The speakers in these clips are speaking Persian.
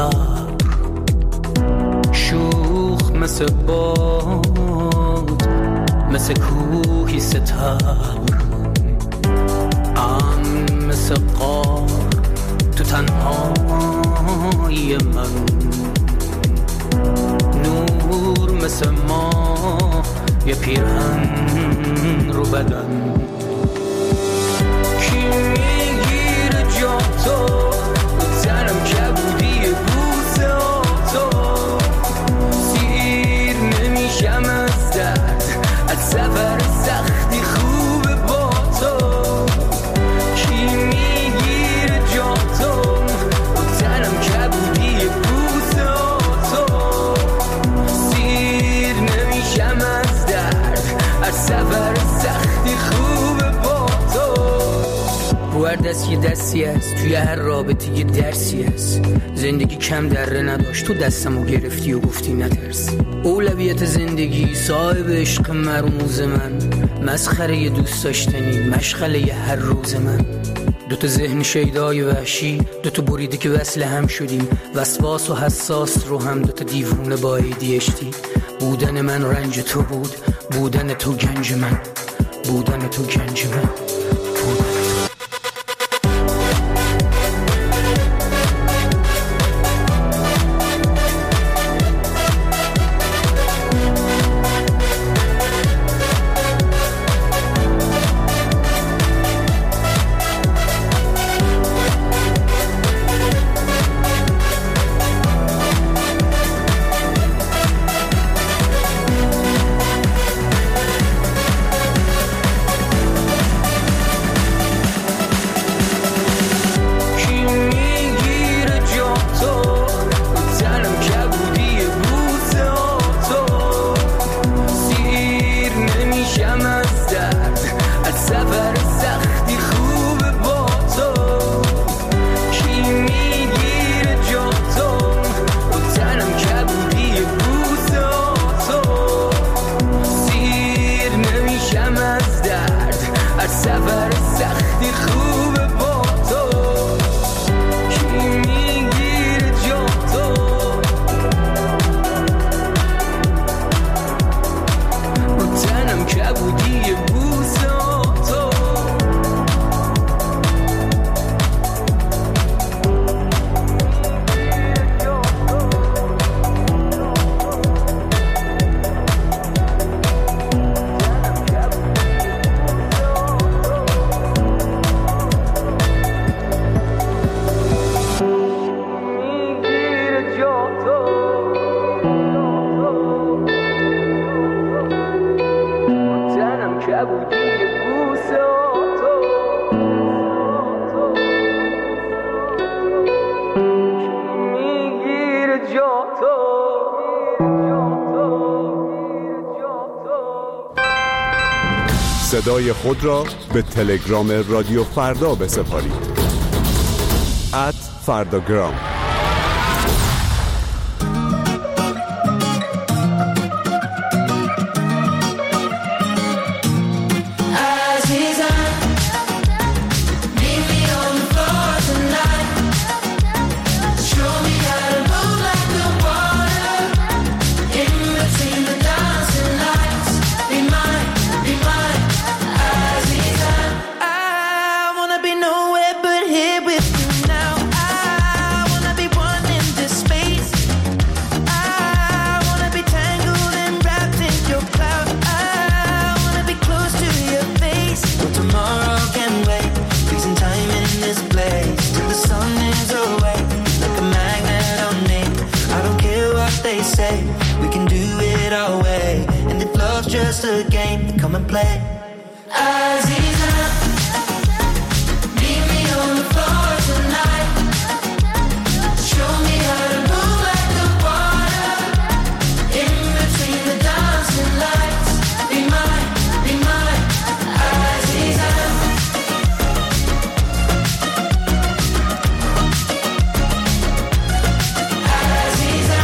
ابر، شوخ مثل باد، مثل کوهی ستبر، مثل قار تو تنهایی من، نور مثل ماه یه پیرهن رو بدن. کی میگیره جا تو تنم کبودی بوسه تو، سیر نمیشم از درد، از سفر سختی خوبه با تو. کی میگیره جا تو تنم کبودی بوسه تو، سیر نمیشم از درد، از سفر سختی خوبه با تو. رو هر دست یه دستی هست، توی هر رابطه یه درسی هست. زندگی کم دره نداشت، تو دستمو گرفتی و گفتی نترس. اولویت زندگی صاحب عشق مرموز من، مسخره یه دوست داشتنی، مشغله یه هر روز من. دوتا ذهن شیدای وحشی، دوتا بریده که وصل هم شدیم، وسواس و حساس رو هم، دوتا دیوونه با ADHD. بودن من رنج تو بود، بودن تو گنج من، بودن تو گنج من، بودن. صدای خود را به تلگرام رادیو فردا بسپارید. @فرداگرام. Just a game, come and play. Aziza, meet me on the floor tonight. Show me how to move like the water. In between the dancing lights. Be mine, Aziza. Aziza.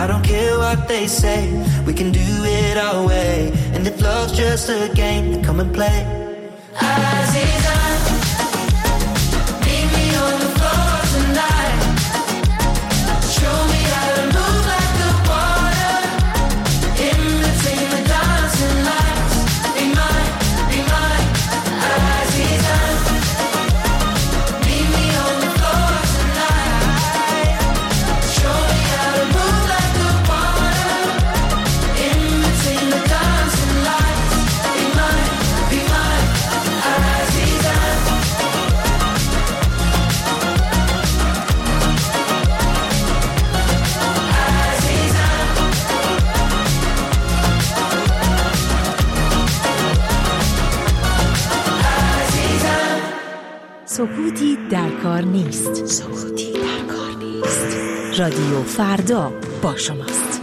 I don't care what they say, we can do it our way. And if love's just a game, then come and play. Azizan, meet me on the floor tonight. Show me how to move like the water in between the dancing lights. Be mine, Azizan. Meet me on the floor tonight. Show me how to move like the water in between the dancing lights. Be mine, Azizan. سکوتی در کار نیست. رادیو فردا با شماست.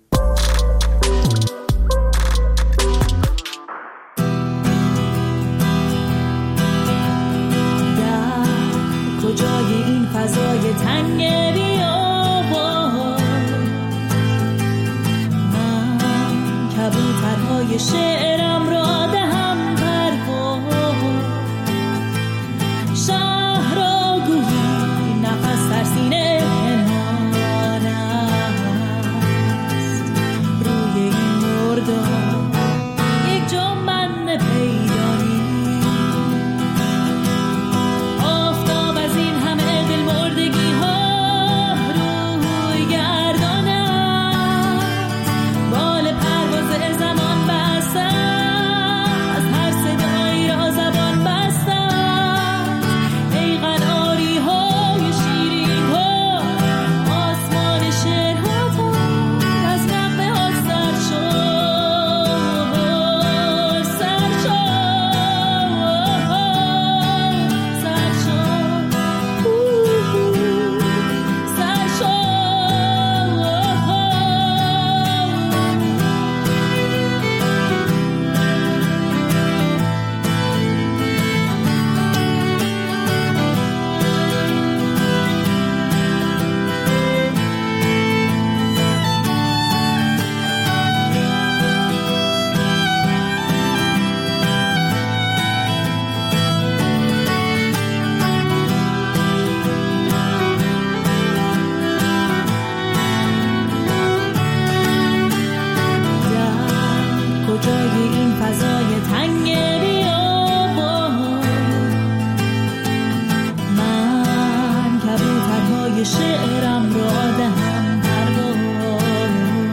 در کجای این فضای تنگ بیابان من کبوترهای شعرم را دهم پرواز شهر را گویی نفس در سینه پنهان است روی این مردان یک جا من پیدا نیست آفتاب از این همه دل مردگی ها روی گردان است بال پرواز زمان بسته از هر صدایی را زبان بسته ای قناری های شیرین ها آسمان شعرها تا از نغمه ها سر شد سر کجای این فضای تنگ بیابان من کبوترهای شعرم را دهم پرواز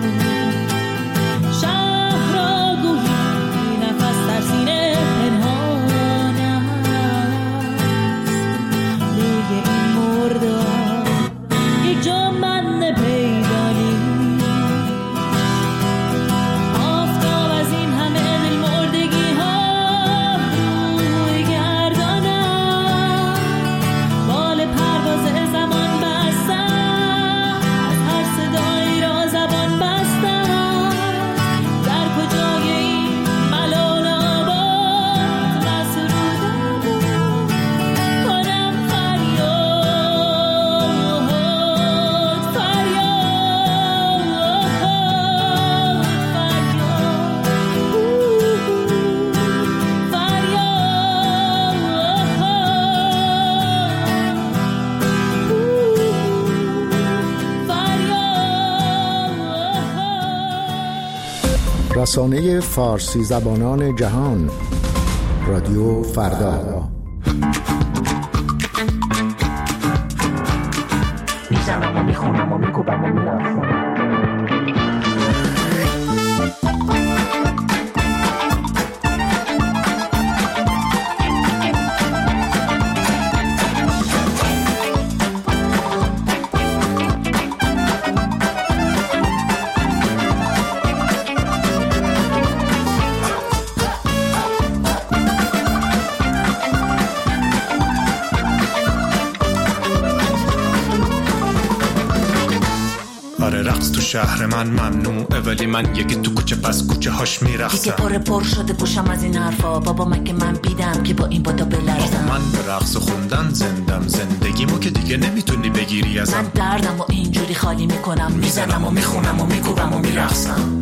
شهر را گویی نفس در سینه پنهان است روی این مردان یک جا من پیدا نیست آفتاب از این همه دل مردگی ها روی گردان است بال پرواز زمان بسته از هر صدایی را زبان بسته در کجای این ملال آباد مسرودم کنم رسانه فارسی زبانان جهان رادیو فردا میزنم و میخونم و میکوبم و میلرزم رقص تو شهر من ممنوعه، ولی من یکی تو کوچه پس کوچه هاش میرقصم. دیگه پر شده گوشم از این حرفا، بابا مگه من بیدم که با این بادا بلرزم. من به رقص و خوندن زندم، زندگیمو که دیگه نمیتونی بگیری ازم. من دردم و اینجوری خالی میکنم، میزنم و میخونم و میکوبم و میرقصم.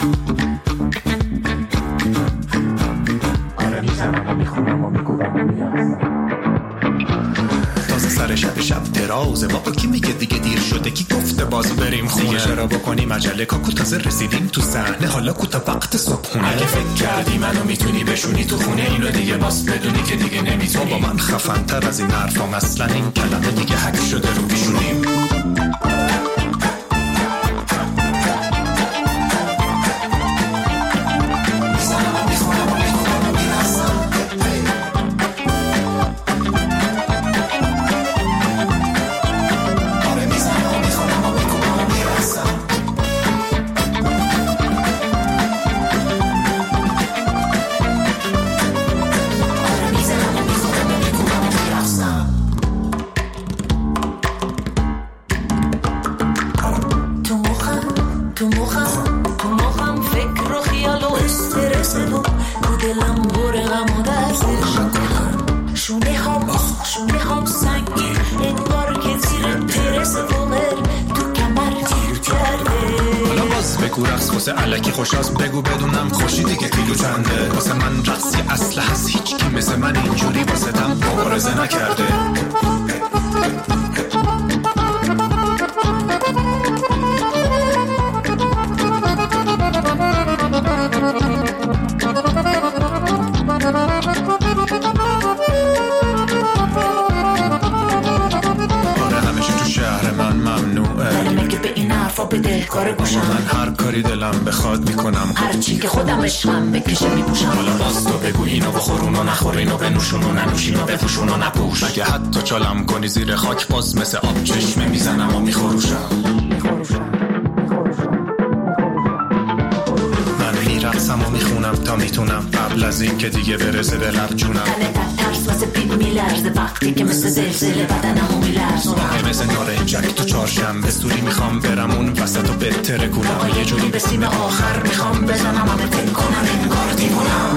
آره میزنم و میخونم و میکوبم و میرقصم. تازه سر شب درازه، بابا کی میگه دیگه دیر شده، کی گفته باز بریم خونه؟ دیگه چرا بکنیم عجله، کاکو تازه رسیدیم تو صحنه، حالا کوتا وقت صبحونه. اگه فکر کردی منو میتونی بشونی تو خونه، اینو دیگه باز بدونی که دیگه نمیتونی. بابا من خفن تر از این حرفام، اصلا این کلمه دیگه حک شده رو پیشونیم. الکی خوشاست بگو بدونم خوشی دیگه کیلو چنده. واسه من رقصی اصل هست، هیچ کی مثل من اینجوری واسه دم مبارزه نکرده. بده کار گوشم، من هر کاری دلم بخواد میکنم، هر چی که خودم عشقم بکشه میپوشم. حالا باز تو بگو اینو بخور اونو نخور، اینو بنوشون و ننوشین و بپوشون و نپوش. مگه حتی چالم کنی زیر خاک باز مثل آب چشمه میزنم و میخوروشم. من میرقصم و میخونم تا میتونم، قبل از این که دیگه برسه به لب جونم. تنه ترس واسه پیل میلرزه، وقتی که مثل زلزله بدنمو میلرزونم. مثل نارنجک تو چهارشنبه سوری میخوام برم اون وسط و بهتره کنم. یه جوری به سیم آخر میخوام بزنم و بتن کنم انگار دیوونم.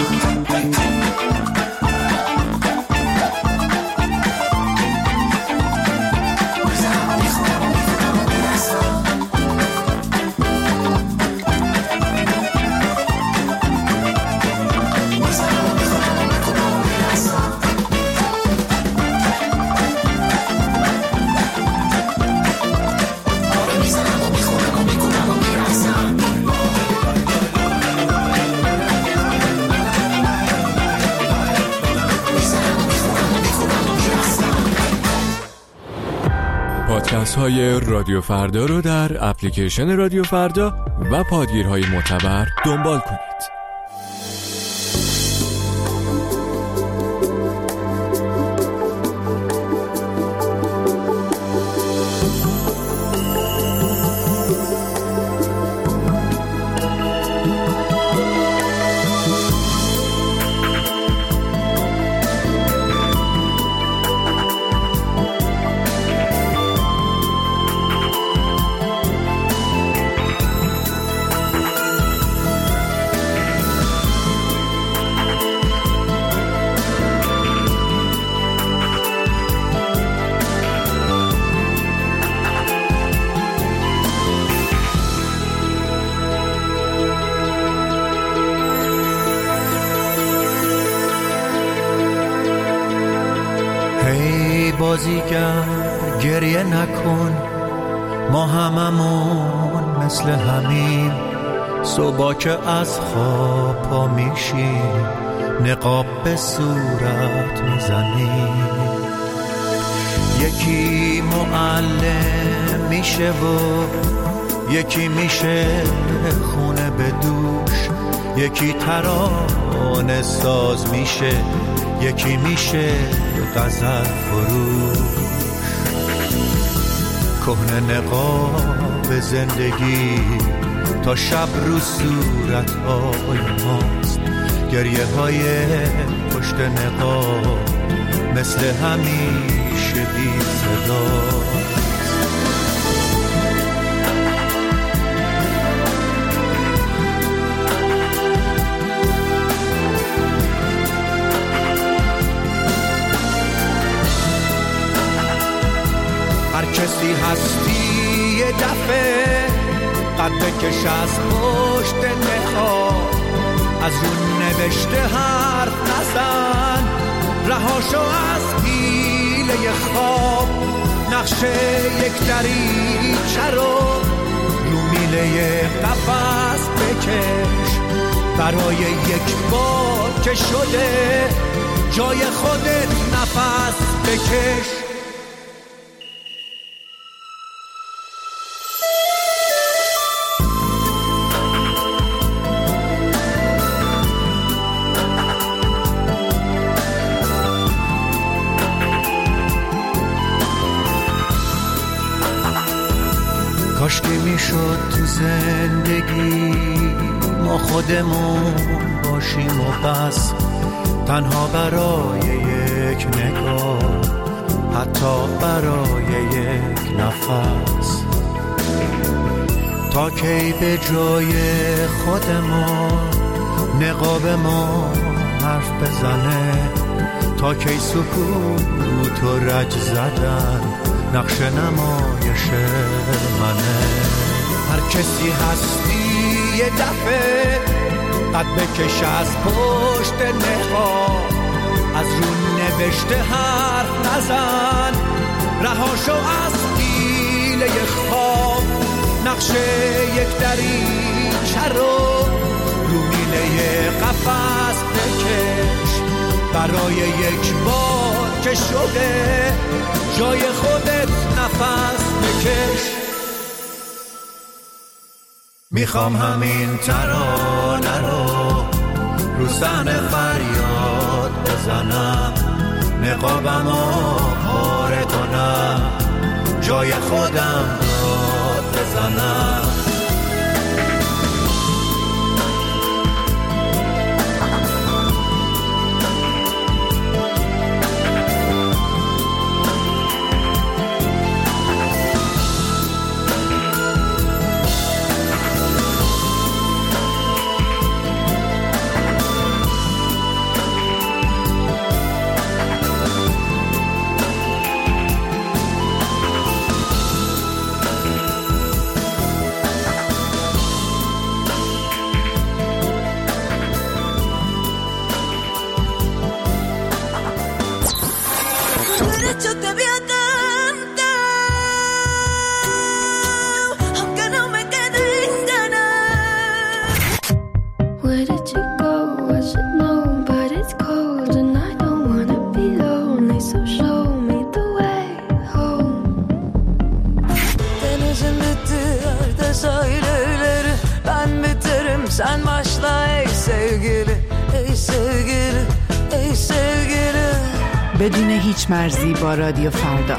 پادکست های رادیو فردا رو در اپلیکیشن رادیو فردا و پادگیرهای معتبر دنبال کنید. بازیگر گریه نکن، ما هممون مثل همین. صبح که از خواب پا میشیم نقاب به صورت میزنیم. یکی معلم میشه و یکی میشه خونه به دوش، یکی ترانه ساز میشه، یکی میشه غزل فروش. کهنه نقاب زندگی تا شب رو صورت‌های ماست، گریه های پشت نقاب مثل همیشه بی صداست. هستی یه دفعه قد بکش از پشت نقاب، از رو نوشته حرف نزن، رهاشو از پیله خواب، نقشه یک دریچه رو میله قفس بکش، برای یک بار که شده جای خودت نفس بکش. کاش که میشد تو زندگی ما خودمون باشیم و بس، تنها برای یک نگاه، حتی برای یک نفس، تا کی به جای خودمون نقاب ما حرف بزنه، تا کی سکوت و رج زدن نقش نمایش منه. هر کسی هستی یه دفعه قد بکش از پشت نقاب، از رو نوشته حرف نزن، رهاشو از پیله خواب، نقشه یک دریچه رو میله قفس بکش، برای یک بار که شده جای خودت نفس بکش. میخوام همین ترانه رو صحنه فریاد بزنم، نقابمو پاره کنم، جای خودم داد بزنم. Sen başla ey sevgili, ey sevgili, ey sevgili. بدون هیچ مرزی با رادیو فردا.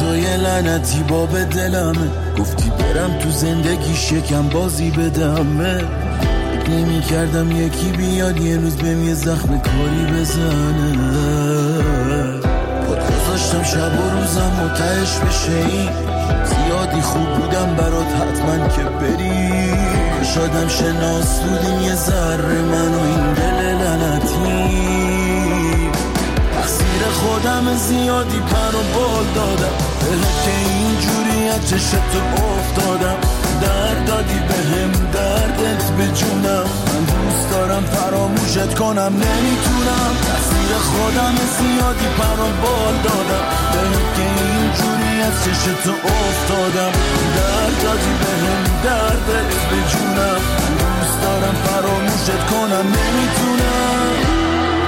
تو یه لعنتی باب دلمه، گفتی برم تو زندگی شکم بازی بدمه. نمی کردم یکی بیاد یه روز بهم یه زخم کاری بزنه. پات گذاشتم شب و روزم متعش بشه این، زیادی خوب بودم برات حتما که بری. شادم شناس بودیم یه ذره من و این دل لعنتی. تقصیر خودم زیادی پر و بال دادم، بهت که اینجوری از چشتو افتادم. درد دادی بهم دردت به جونم، من دوست دارم فراموشت کنم نمیتونم. تقصیر خودم زیادی پر و بال دادم، بهت که اینجوری از چشتو افتادم. درد دادی بهم دردت به جونم، من دوست دارم فراموشت کنم نمیتونم.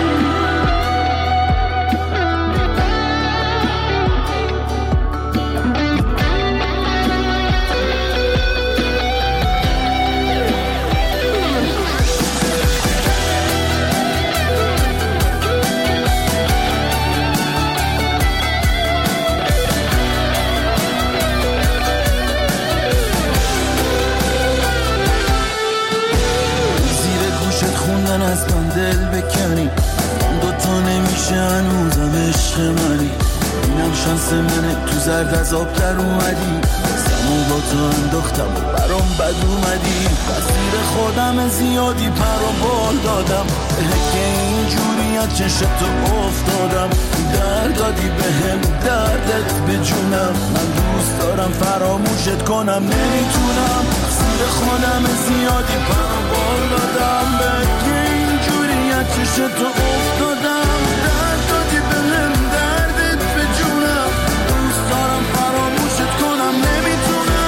از من دل بکنی، دوتا نمیشه هنوزم عشق منی. اینم شانس منه تو زرد از آب در اومدی، سمو با تو انداختم و برام بد اومدی. تقصیر خودم زیادی پر و بال دادم، که اینجوری از چشتو افتادم. درد دادی بهم دردت به جونم، من دوست دارم فراموشت کنم نمیتونم. تقصیر خودم زیادی پر و بال دادم، چشتو افتادم. درد دادی بهم دردت به جونم، دوست دارم فراموشت کنم نمیتونم.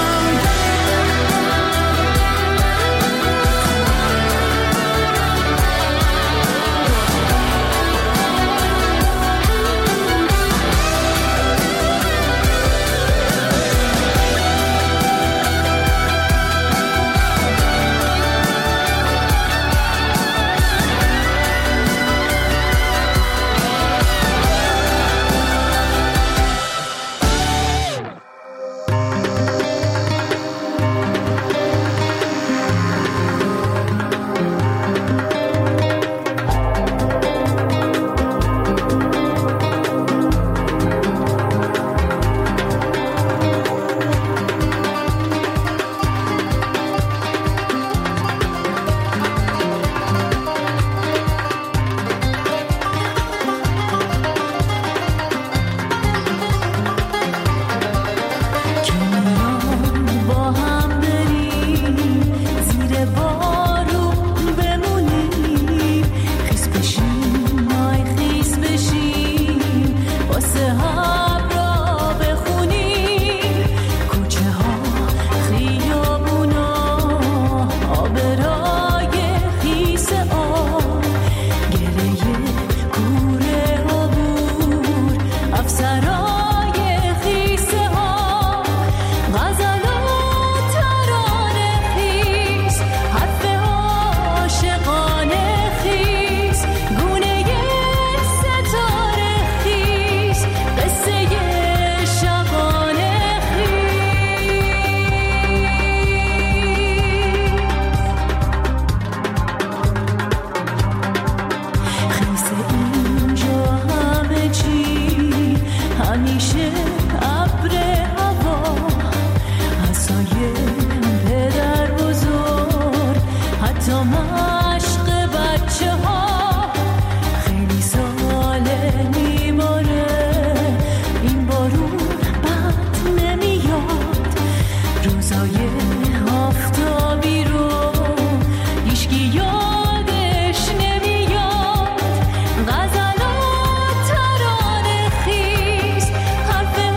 غزلات ترانه خیز حرف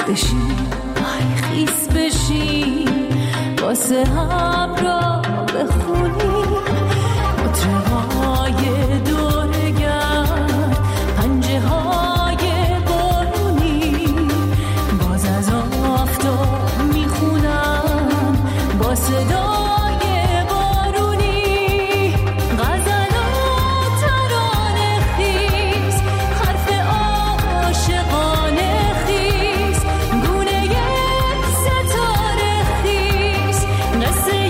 بشین آی خیس بشین واسه هم را بخونی مطرهای دورگر پنجه های بارونی باز از آفتاب میخونم با صدای بارونی غزلات ترانه خیز حرف عاشقانه خیز گونه ستاره خیز قصه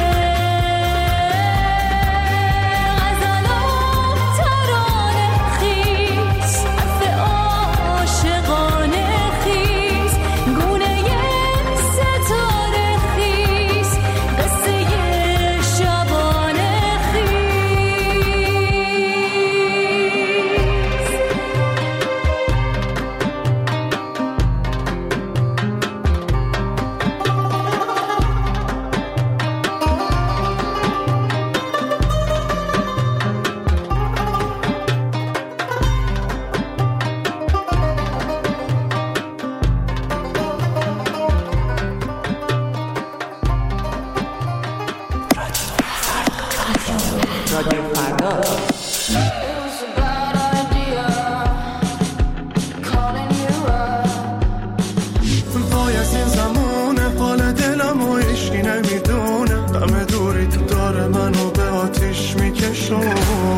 غزلات ترانه خیز حرف عاشقانه خیز گونه ستاره خیز قصه شبانه خیز پای از این زمونه حال دلم و ایشی نمیدونه همه دوری تو داره منو به آتیش میکشونه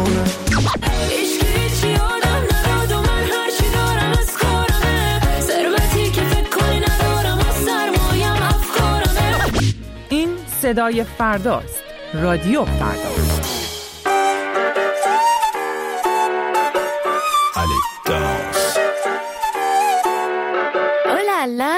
هیچی آدم نداد و من هرچی دارم از کارمه ثروتی که فکر کنی ندارم و سرمایم افکارمه. این صدای فرداست. رادیو فردا. اولالا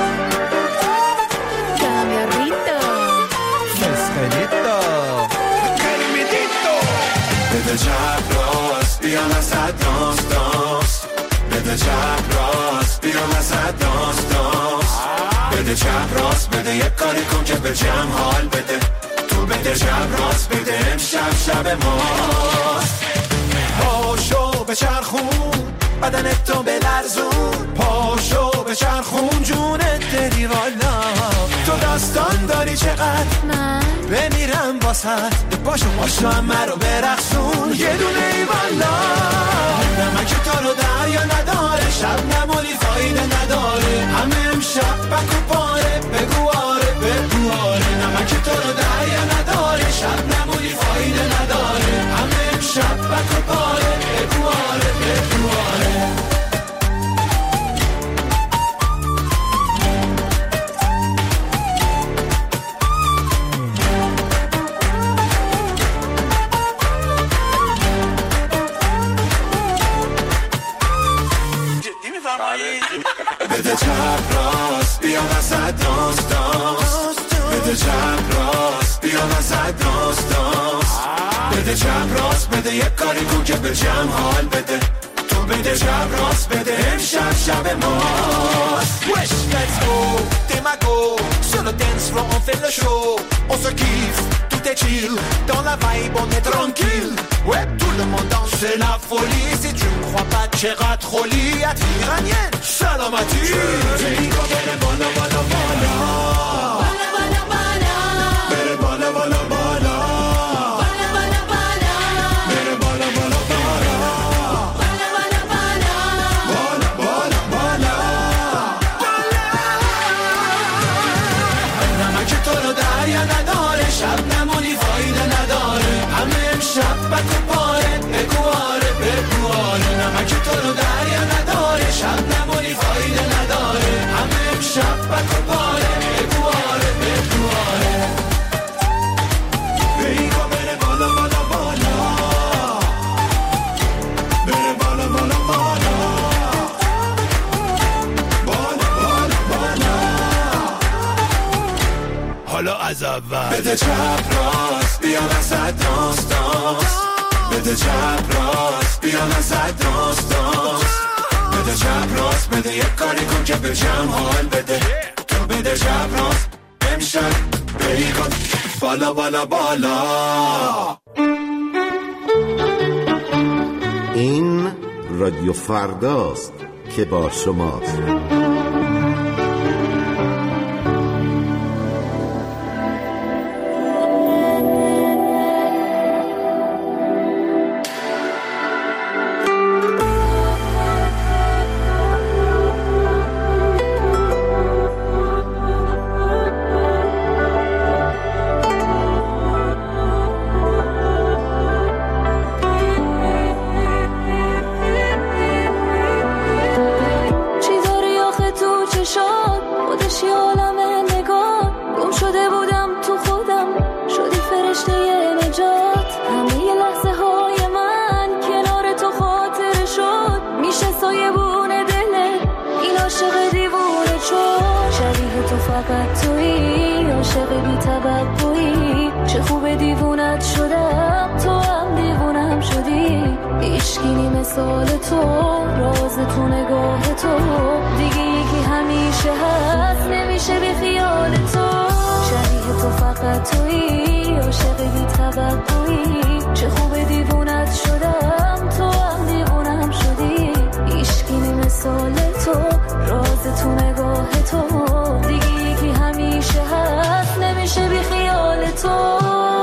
بده چپ راست بیا وسط دانس دانس بده چپ راست بیا وسط دانس دانس بده چپ راست بده یک کاری کن که به جمع حال بده تو بده چپ راست بده امشب شب ماست پاشو به چرخون بدنت تو بلرزون پاشو به چرخون جونت دری والا تو داستان داری چقدر من بمیرم واسط پاشو پاشو همه رو برقصون یه دونه ای والا نمک تو رو دریا نداره شب نمونی فایده نداره همه امشب بکو پاره بگو آره بگو آره نمک تو رو دریا نداره شب نمونی فایده نداره همه امشب بکو پاره بگو آره بگو آره بده چپ راست بیا وسط دانس دانس بده چپ راست بیا وسط دانس دانس بده چپ راست بده یک کاری کن که به جمع حال بده تو بده چپ راست بده امشب شب ماست Wesh, let's go, Demago Sur le dance floor on fait le show On se kiffe, tout est chill Dans la vibe on est tranquille Ouais, tout le monde danse, c'est la folie Si tu ne crois pas, t'ira trop lit À t'iranienne, salamati Digo, bere bola, bola, bola Bola, bola, bola Bere bola, bola, bola Bola, bola, bola Bere bola, bola, bola Bola, bola, bola Bola, bola, bola نمک تو رو دریا نداره شب نمونی فایده نداره همه امشب بکو پاره بگو آره بگو آره نمک تو رو دریا نداره شب نمونی فایده نداره همه امشب بکو پاره بگو آره بگو آره بگو بره بالا بالا بالا بره بالا بالا بالا بالا بالا بالا حالا از اول بده چپ راست بیا وسط دانس دانس بده چپ راست بیا وسط دانس دانس بده چپ راست بده یک کاری کن که به جمع حال بده تو بده چپ راست امشب بری کن بالا بالا بالا این رادیو فرداست که با شماست فقط تویی، عاشق بی توقعی. چه خوب دیوونت شدم، تو هم دیوونم شدی. عشقی مثال تو، راز تو نگاه تو. دیگه یکی همیشه هست، نمیشه بی خیال تو. شبیه تو فقط تویی، عاشق بی توقعی. چه خوب دیوونت شدم، تو هم دیوونم شدی. عشقی مثال تو، راز تو نگاه تو. دیگه یکی همیشه هست، نمیشه بی خیال تو.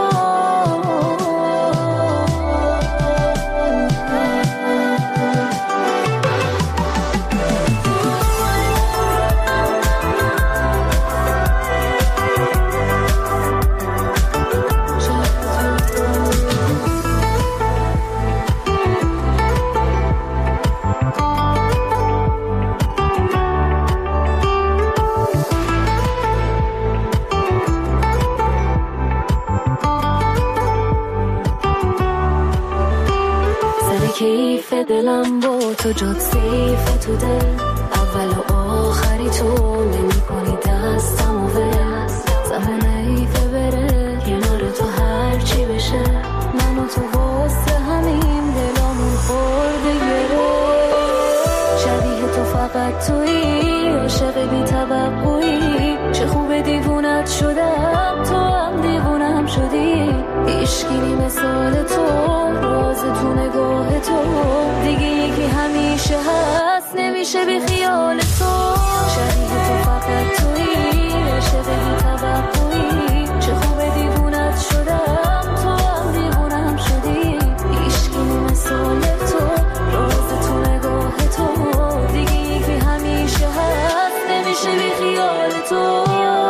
کیف دلم با تو جات سیف تو دل. اول و آخری تو نمی کنی دستم و ول. زمان ایفه بره کنار تو هر چی بشه. من و تو واسه همین دلامون خورده گره. شبیه تو فقط تویی، عاشق بی توقعی. چه خوب دیوونت شدم، تو هم دیوونم شدی. عشقی مثال تو، راز تو نگاه تو. دیگه یکی همیشه هست، نمیشه بی خیال تو. شبیه تو فقط تویی، عاشق بی توقعی. چه خوب دیوونت شدم، تو هم دیوونم شدی. عشقی مثال تو، راز تو نگاه تو. دیگه یکی همیشه هست، نمیشه بی خیال تو.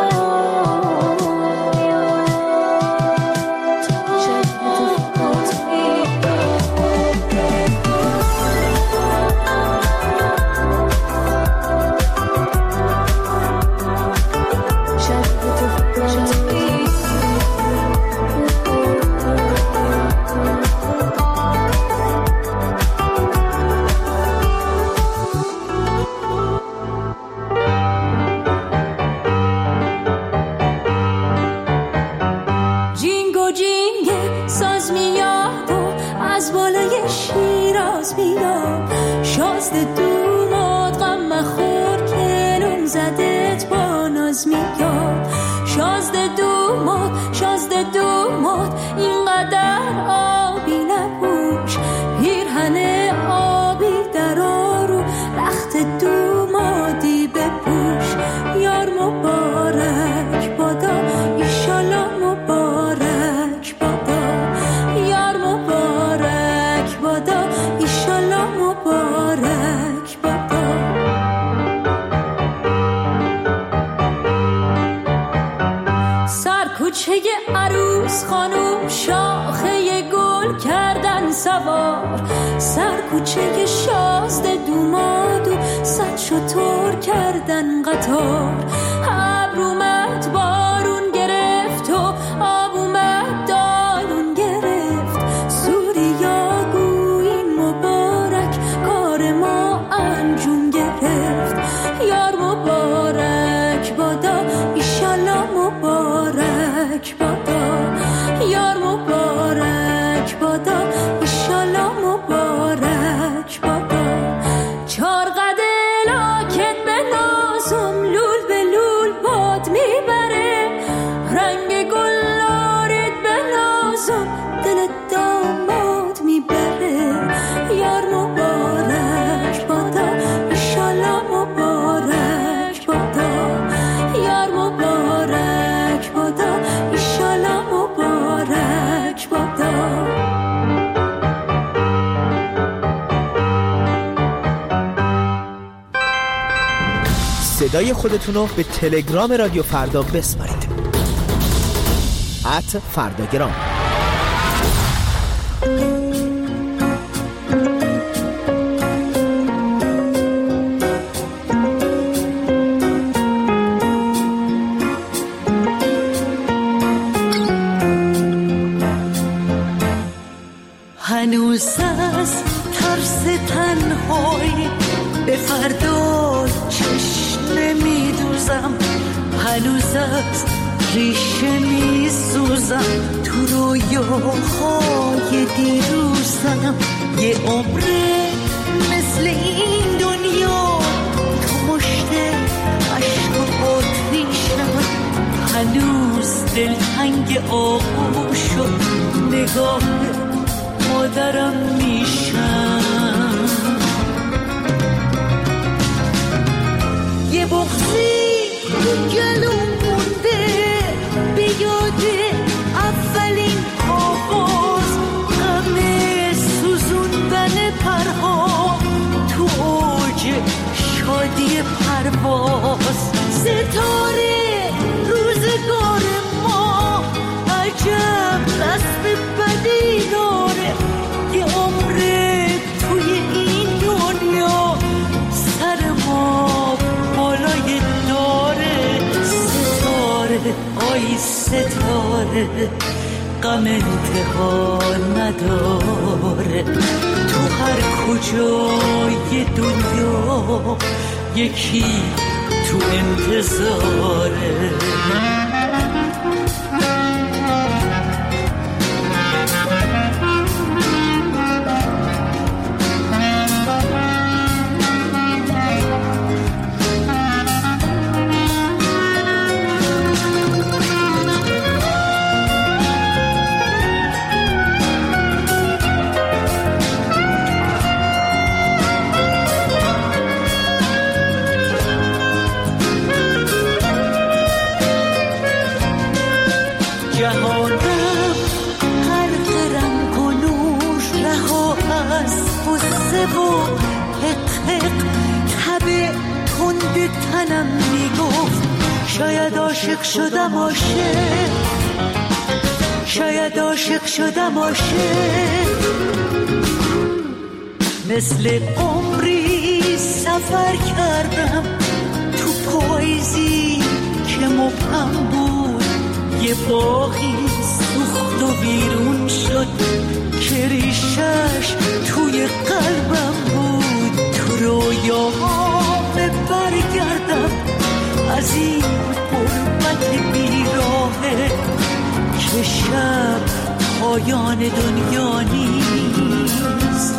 سرکوچه شازده دومادو صد شطور کردن قطار. ابر اومد بارون گرفت و آب اومد دالون گرفت. سوریا گویی مبارک کار ما انجام گرفت. یار مبارک بادا ایشالا مبارک بادا. یار مبارک بادا ایشالا مبارک بادا. چار قده لاکت به نازم لول به لول باد میبره. رنگ گل آرید به نازم دل داماد میبره. یار مبارک بادا ایشالا مبارک بادا. یار مبارک بادا ایشالا مبارک بادا. صدای خودتون رو به تلگرام رادیو فردا بسپارید. @فرداگرام. هنوز از ترس تنهایی به فردا چشم نمیدوزم. هنوز از ریشه می سوزم تو رویاهای دیروزم یه عمره مثل این دنیا تو مشت عشق و آتیشم هنوز دلتنگ آغوش و نگاه مادرم میشم یه بغضی تو گلوم مونده به یاد اولین آواز غم سوزوندن پرها تو اوج شادی پرواز ستاره روزگار ما عجب رسم بدی داره یه عمره توی این دنیا سر ما بالای داره ستاره آی ستاره غم انتها نداره تو هر کجای دنیا یکی تو انتظاره تنم میگفت شاید عاشق شدم عاشق شاید عاشق شدم عاشق مثل عمری سفر کردم تو پاییزی که مبهم بود یه باغی سوخت و بیرون شد که ریشش توی قلبم بود تو رویاها برگردم از این غربت بیراهه که شب پایان دنیا نیست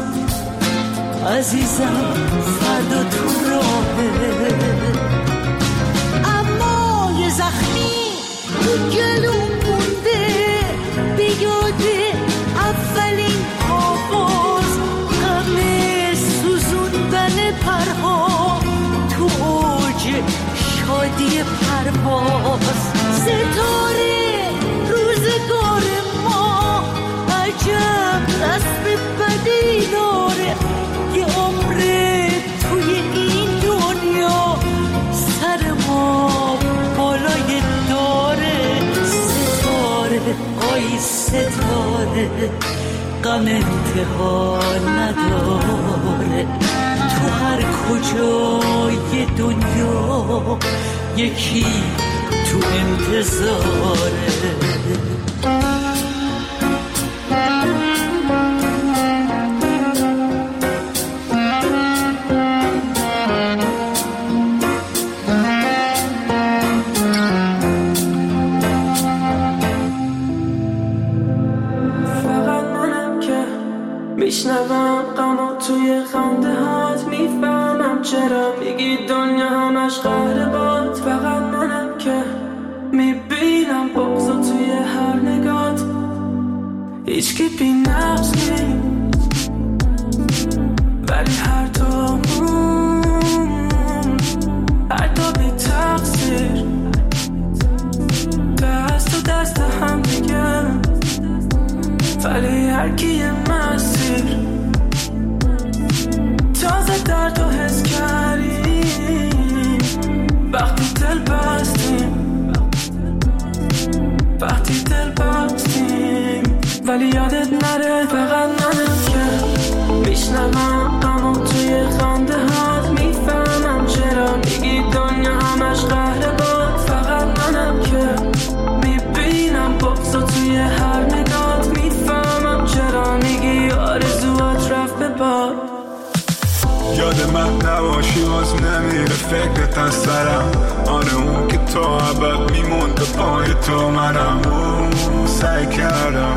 عزیزم فردا تو راهه اما یه زخمی تو گلوم مونده به یاد اولین آواز غم سوزوندن پرها شادی پرواز ستاره روزگار ما عجب رسم بدی داره یه عمره توی این دنیا سر ما بالای داره ستاره آی ستاره غم انتها نداره تو هر کجای دنیا یکی تو انتظاره فقط منم که میشنوم غمو توی خنده هات میفهمم چرا میگی دنیا همش قهر باد فقط منم که میبینم بغضو توی هر نگات هیچکی بی نقص نیست ولی هر دومون هر دو بی تقصیر دست و دست هم دیگه ولی هر کی مسیر تازه درد و حس کردیم وقتی دل بستیم وقتی دل بستیم ولی یادت نره فقط منم که میشنوم غمو توی خنده هات میفهمم چرا میگی دنیا همش قهر باد فقط منم که میبینم بغضو توی هر نگات میفهمم چرا میگی آرزوات رفت به باد یاد من نباشی باز نمیره فکرت از سرم. آره اون که تا ابد میموند پای تو منم. سعی کردم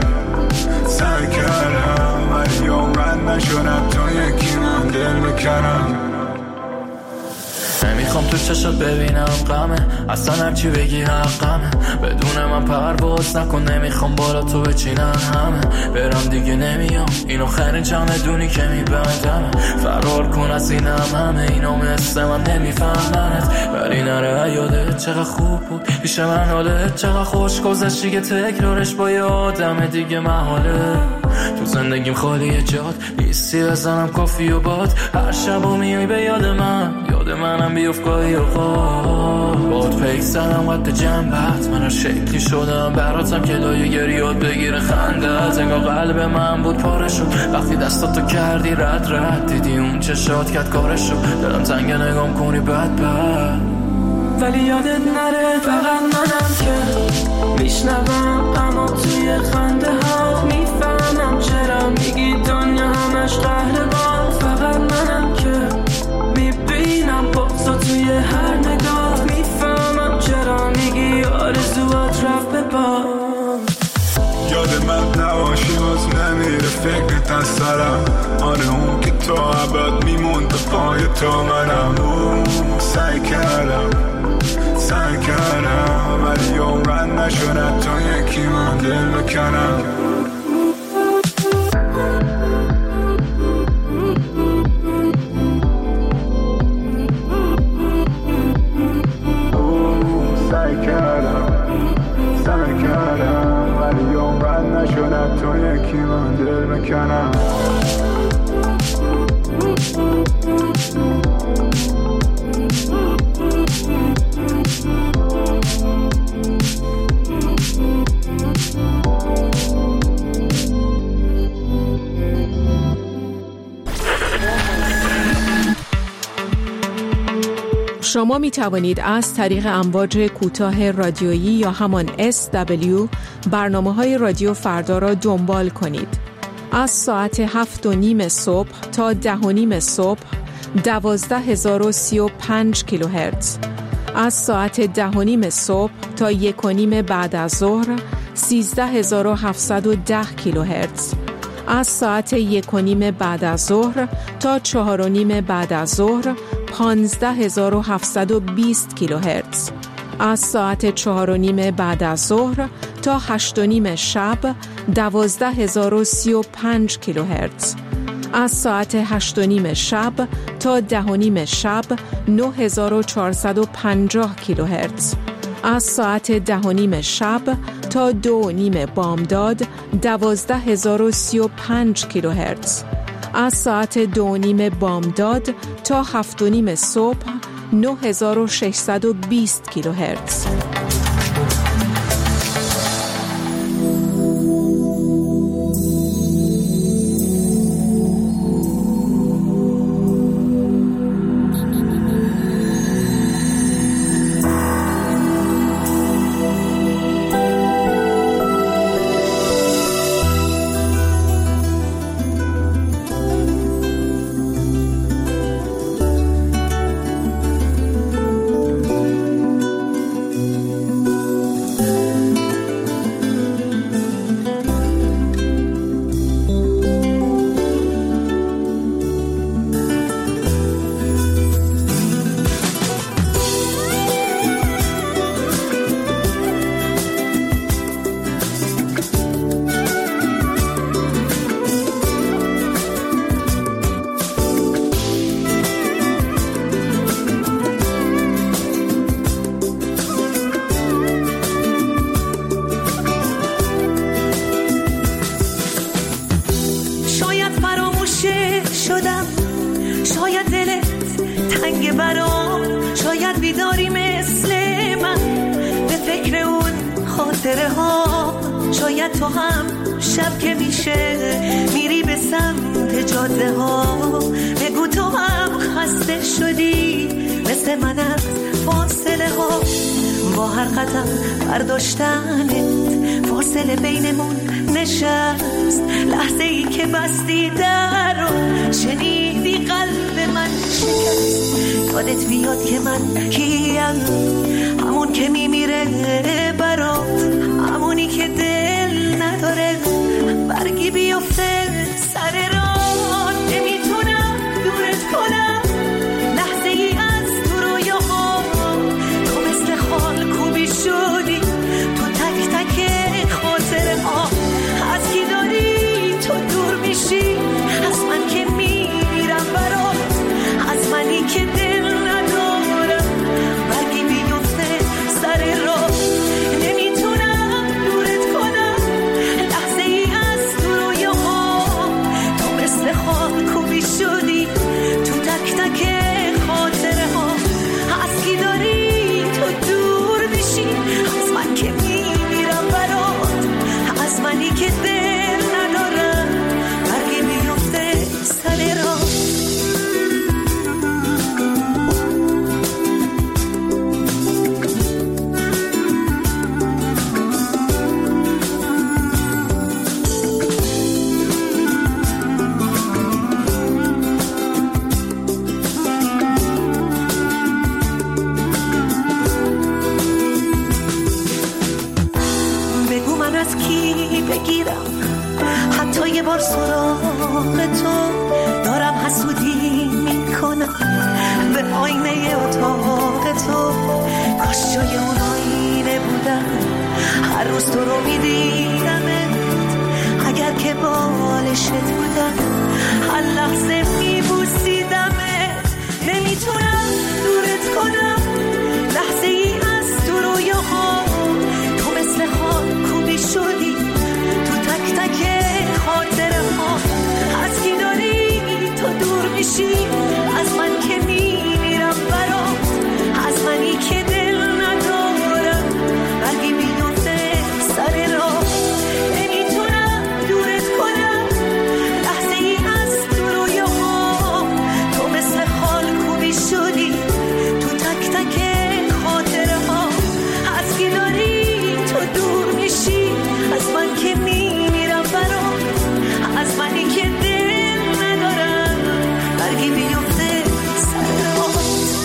ولی عمرن نشدم تا یکی من دل بکنم. نمیخوام تو چشات ببینم غمه، اصلا هرچی بگی حقمه. بدون من پرواز نکن، نمیخوام بالا تو بچینن همه. برم دیگه نمیام، اینو خرین چمدونی که میبندم. فرار کن از این همه، اینو مثل من نمیفهمنت. ولی نره یادت چقدر خوب بود پیش من، حالت چقدر خوش گذشتی که تکرارش با یه آدم دیگه محاله. تو زندگیم خالی جات نیستی، بزنم کافی و باد. هر شبا میای به یاد منم بیفت گاهی اوقات. باد پیک زدم قد جنبت، من هر شکلی شدم براتم که لایه گریات بگیره خندت. انگار قلب من بود پاره شد وقتی دستاتو کردی رد دیدی اون چشات کرد کارش شد. دلم تنگه نگام کنی بد ولی یادت نره فقط منم که میشنوم اما توی خنده ها میفهمم چرا میگی دنیا همش قهرمان. فقط منم که میبینم بغضا توی هر نگاه، میفهمم چرا میگی آرزوات رفت به باد. یاد من نباشی باز نمیره فکرت از سرم. آره اون که تا ابد میموند پای تو منم. سعی کردم ولی عمرن نشدم تا یکی من دل بکنم. سعی کردم ولی عمرن نشدم تا یکی من دل بکنم. شما می توانید از طریق امواج کوتاه رادیویی یا همان SW برنامه‌های رادیو فردا را دنبال کنید. از ساعت 7:30 صبح تا 10:30 صبح 12035 کیلوهرتز. از ساعت 10:30 صبح تا 1:30 بعد از ظهر 13710 کیلوهرتز. از ساعت 1:30 بعد از ظهر تا 4:30 بعد از ظهر 15720 کیلوهرتز. از ساعت 4:30 بعد از ظهر تا 8:30 شب 12035 کیلوهرتز. از ساعت 8:30 شب تا 10:30 شب 9450 کیلوهرتز. از ساعت 10:30 شب تا 2:30 بامداد 12035 کیلوهرتز. از ساعت 2:30 بامداد تا 7:30 صبح 9620 کیلوهرتز. شاید تو هم شب که میشه میری به سمت جاده ها، بگو تو هم خسته شدی مثل من از فاصله ها. با هر قدم برداشتنت فاصله بینمون نشست، لحظه ای که بستی در رو شنیدی قلب من شکست. یادت بیاد که من کیم، همون که میمیره برات، همونی که دل نداره برگی بیفته سر راه. نمیتونم دورت کنم لحظه ای از تو رویاها، تو مثل خال کوبی شدی تو تک تک خاطره ها. از کی داری تو دور میشی، از من که میمیرم برات، از منی که دل ندارم برگی بیفته سر راه. نمیتونم دورت کنم لحظه ای از تو رویاها، تو مثل خال کوبی شدی تو تک تک خاطره ها. از کی داری تو دور میشی، از من که میمیرم برات، از منی که دل ندارم برگی بیفته سر راه. بگو من از کی بگیرم حتی یه بار سراغ تو، دارم حسودی میکنم به آینه اتاق تو. کاش جای اون آینه بودم، هر روز تو رو میدیدمت، اگر که بالشت بودم هر لحظه میبوسیدمت. نمیتونم دورت کنم لحظه ای از تو رویاها، تو مثل خال کوبی شدی تو تک تک خاطره ها. از کی داری تو دور میشی، از من که میمیرم برات، از منی که دل ندارم برگی بیفته سر راه. نمیتونم دورت کنم لحظه ای از تو رویاها، تو مثل خال کوبی شدی تو تک تک خاطره ها. از کی داری تو دور میشی، از من که میمیرم برات، از منی که دل ندارم برگی بیفته سر راه.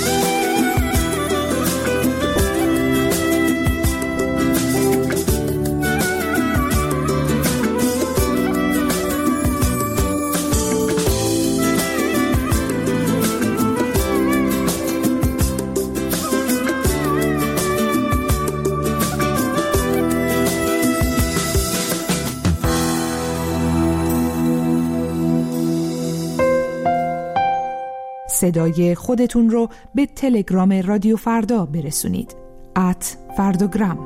صدای خودتون رو به تلگرام رادیو فردا برسونید. @فرداگرام.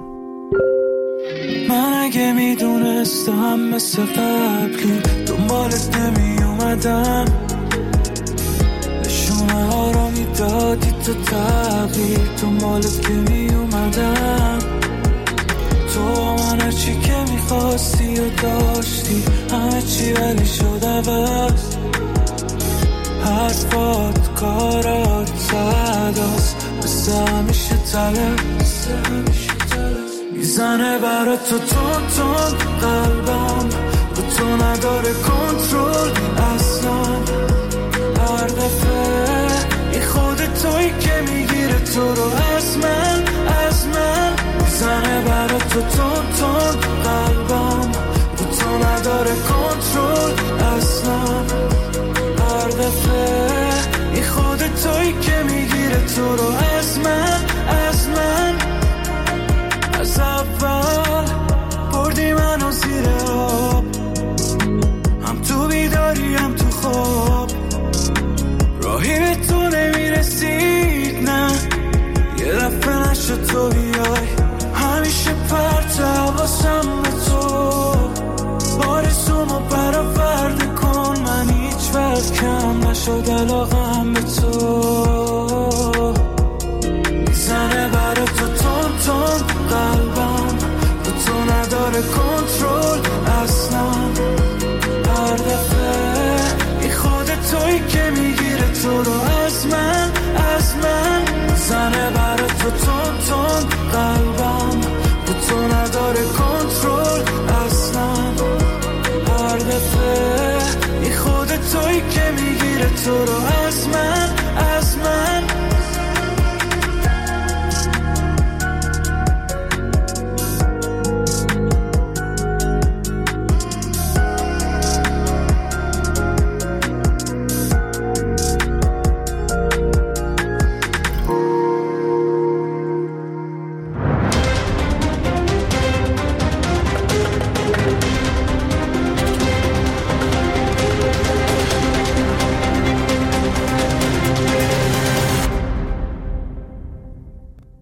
من اگه میدونستم مثل قبلی دنبالت نمی اومدم، نشونه ها رو میدادی تو تغییر، دنبالت که می اومدم. تو من چی که میخواستی و داشتی، همه چی ولی شد عوض. حرفات کارات صداست، مثل همیشه طلب میزنه برا تو تون تون قلبم، رو تو نداره کنترل اصلا. هر دفعه این خود توی که میگیره تو رو از من میزنه برا تو تون تون قلبم، رو تو نداره کنترل اصلا. هر دفعه این خود توی که میگیره تو رو از من از اول بردی منو زیر آب، هم تو بیداری هم تو خواب. راهی به تو نمیرسید نه، یه دفعه نشد تو بیای، همیشه پرت حواسم به تو. آرزومو برآورده کن، من هیچ وقت کم نشد علاقم به تو. میزنه برا تو تون تون قلبم، رو تو نداره کنترل اصلا. هر دفعه این خود توی که میگیره تو رو از من میزنه برا تو تون تون قلبم، رو تو نداره کنترل اصلا. تو رو